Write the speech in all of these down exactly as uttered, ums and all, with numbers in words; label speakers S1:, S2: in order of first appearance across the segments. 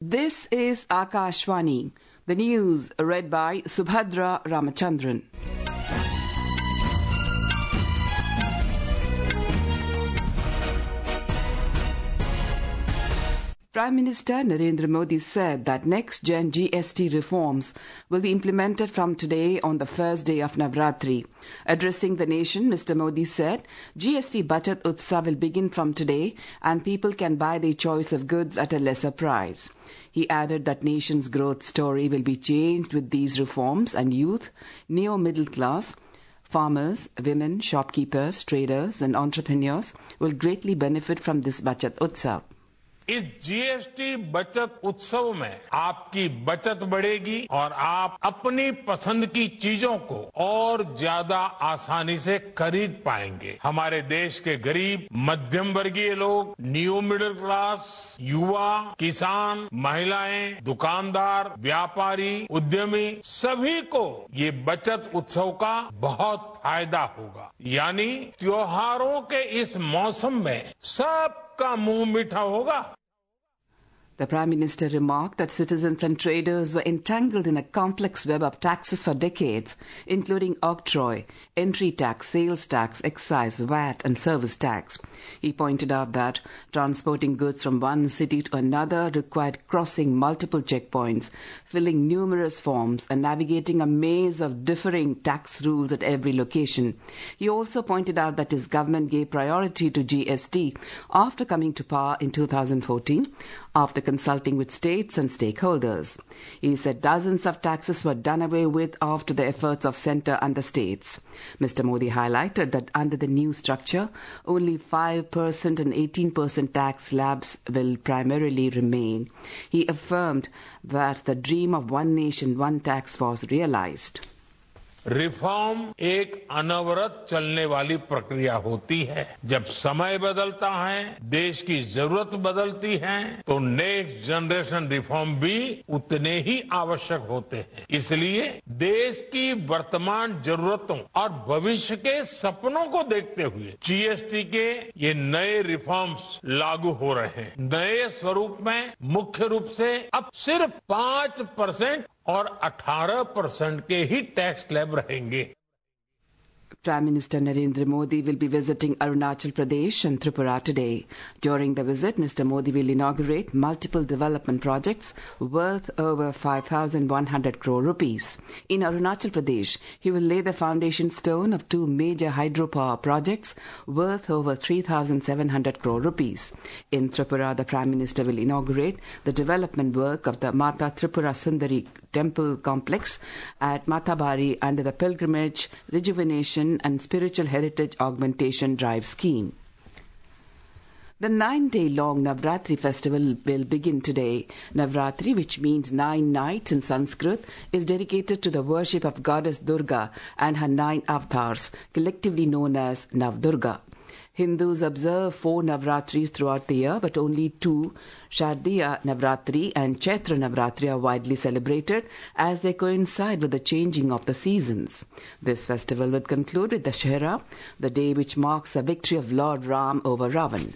S1: This is Akashvani. The news read by Subhadra Ramachandran. Prime Minister Narendra Modi said that next-gen G S T reforms will be implemented from today on the first day of Navratri. Addressing the nation, Mister Modi said, G S T Bachat Utsav will begin from today and people can buy their choice of goods at a lesser price. He added that nation's growth story will be changed with these reforms and youth, neo-middle class, farmers, women, shopkeepers, traders and entrepreneurs will greatly benefit from this Bachat Utsav.
S2: इस GST Bachat Utsav में आपकी बचत बढ़ेगी और आप अपनी पसंद की चीजों को और ज्यादा आसानी से खरीद पाएंगे। हमारे देश के गरीब, मध्यम वर्गीय लोग, न्यू मिडिल क्लास, युवा, किसान, महिलाएं, दुकानदार, व्यापारी, उद्यमी सभी को ये बचत उत्सव का बहुत फायदा होगा। यानी त्योहारों के इस मौसम में सबका मुंह मीठा होगा।
S1: The Prime Minister remarked that citizens and traders were entangled in a complex web of taxes for decades, including octroi, entry tax, sales tax, excise, V A T and service tax. He pointed out that transporting goods from one city to another required crossing multiple checkpoints, filling numerous forms and navigating a maze of differing tax rules at every location. He also pointed out that his government gave priority to G S T after coming to power in two thousand fourteen, after consulting with states and stakeholders. He said dozens of taxes were done away with after the efforts of centre and the states. Mister Modi highlighted that under the new structure, only five percent and eighteen percent tax slabs will primarily remain. He affirmed that the dream of one nation, one tax was realized.
S2: Reform एक अनवरत चलने वाली प्रक्रिया होती है। जब समय बदलता है, देश की जरूरत बदलती है, तो नेक्स्ट जनरेशन रिफॉर्म भी उतने ही आवश्यक होते हैं। इसलिए देश की वर्तमान जरूरतों और भविष्य के सपनों को देखते हुए जीएसटी के ये नए रिफॉर्म्स लागू हो रहे हैं। नए स्वरूप में मुख्य रूप से अब सिर्फ पांच परसेंट और अठारह परसेंट के ही टैक्स स्लैब रहेंगे।
S1: Prime Minister Narendra Modi will be visiting Arunachal Pradesh and Tripura today. During the visit, Mister Modi will inaugurate multiple development projects worth over five thousand one hundred crore rupees. In Arunachal Pradesh, he will lay the foundation stone of two major hydropower projects worth over three thousand seven hundred crore rupees. In Tripura, the Prime Minister will inaugurate the development work of the Mata Tripura Sundari Temple Complex at Matabari under the Pilgrimage, Rejuvenation and Spiritual Heritage Augmentation Drive Scheme. The nine-day-long Navratri festival will begin today. Navratri, which means nine nights in Sanskrit, is dedicated to the worship of goddess Durga and her nine avatars, collectively known as Navdurga. Hindus observe four Navratris throughout the year, but only two, Shardiya Navratri and Chaitra Navratri, are widely celebrated as they coincide with the changing of the seasons. This festival would conclude with Dashera, the day which marks the victory of Lord Ram over Ravan.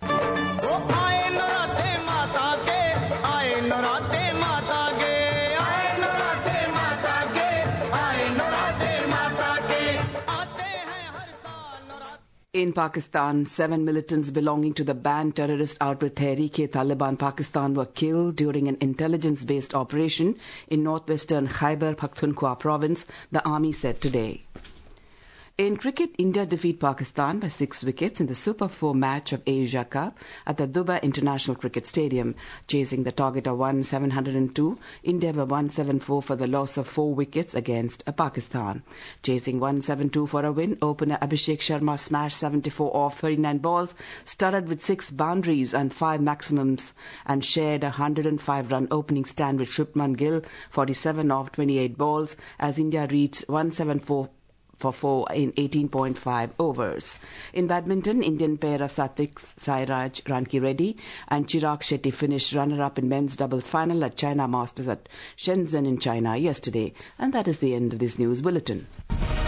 S1: In Pakistan, seven militants belonging to the banned terrorist outfit Tehreek-e-Taliban Pakistan were killed during an intelligence-based operation in northwestern Khyber Pakhtunkhwa province, the army said today. In cricket, India defeat Pakistan by six wickets in the Super four match of Asia Cup at the Dubai International Cricket Stadium. Chasing the target of one seven oh two, India were one seventy-four for the loss of four wickets against Pakistan. Chasing one seventy-two for a win, opener Abhishek Sharma smashed seventy-four off thirty-nine balls, studded with six boundaries and five maximums, and shared a one hundred five run opening stand with Shubman Gill, forty-seven off twenty-eight balls, as India reached one seventy-four for four in eighteen point five overs. In badminton, Indian pair of Satvik Sairaj Ranki Reddy and Chirag Shetty finished runner-up in men's doubles final at China Masters at Shenzhen in China yesterday. And that is the end of this news bulletin.